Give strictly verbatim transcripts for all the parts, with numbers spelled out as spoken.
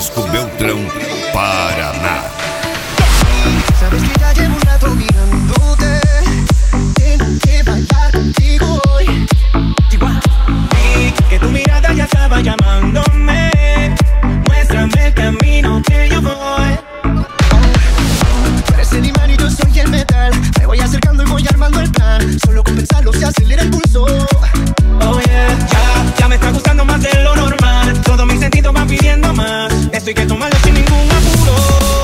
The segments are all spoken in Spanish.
Francisco Beltrão, Paraná. Sabes que ya llevo un rato mirándote. Tengo que bailar contigo hoy. Y que tu mirada ya estaba llamándome. Muéstrame el camino que yo voy. Tú eres el imán y yo soy el metal. Me voy acercando y voy armando el plan. Solo con pensarlo se acelera el pulso. Oh yeah, ya, ya me está gustando más de lo normal. Todos mis sentidos van pidiendo más. Esto hay que tomarlo sin ningún apuro.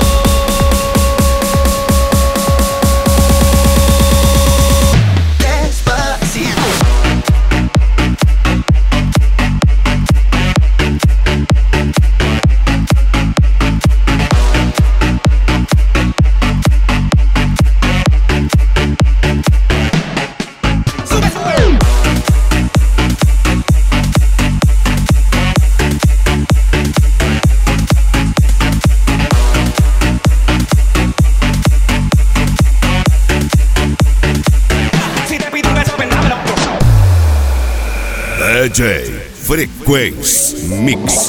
D J Frequency Mix.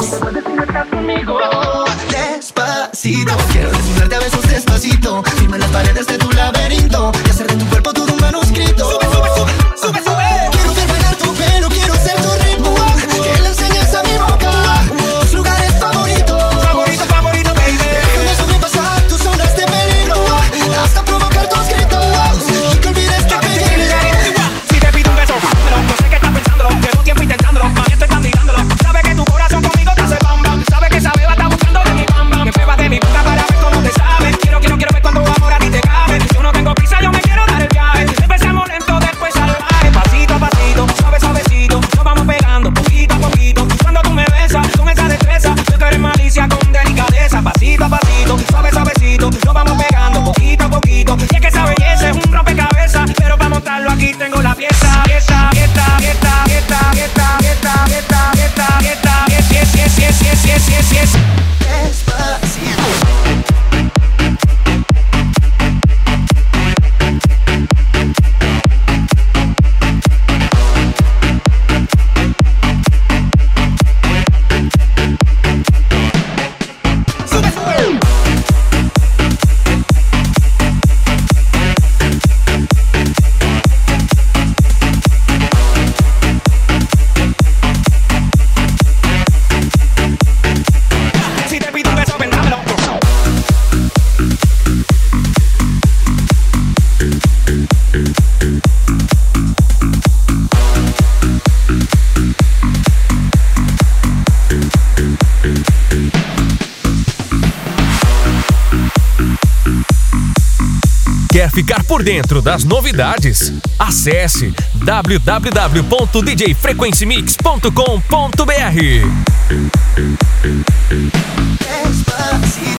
Despacito, quiero desnudarte a besos despacito. Firma en las paredes de tu laberinto y hacer de tu cuerpo todo un manuscrito. Sube, sube, sube, sube, sube. Quiero ver bailar tu pelo, quiero ser tu ritmo. Que le enseñes a mi boca tus lugares favoritos. Favorito, favorito, baby. Déjame sobrepasar tus zonas de peligro hasta provocar tus gritos y que olvides que pegué. Si te pido un beso, pero no sé qué estás pensándolo. Llevo tiempo intentándolo, mami, estoy candidándolo. Sabes que tu corazón conmigo te hace bam bam. Sabes que esa beba está buscando de mi bam bam. Me pruebas de mi boca para ver cómo te sabes. Quiero, quiero, quiero ver cuando amor a ti te cabe. Yo no tengo prisa, yo me quiero dar el viaje. Empezamos lento, después salvaje. Pasito a pasito, suave, suavecito. Nos vamos pegando poquito a poquito. Cuando tú me besas con esa destreza, yo que eres malicia con delicadeza. Pasito a pasito, suave, suavecito. Nos vamos pegando poquito a poquito. Y es que esa belleza es un rompecabezas, pero para montarlo aquí tengo la pieza. Pieza, pieza, pieza, pieza, pieza, pieza, pieza, pieza, pieza, yes, yes, yes, yes, yes, yes, yes. Despacito. Quer ficar por dentro das novidades? Acesse w w w ponto d j frequency mix ponto com ponto b r.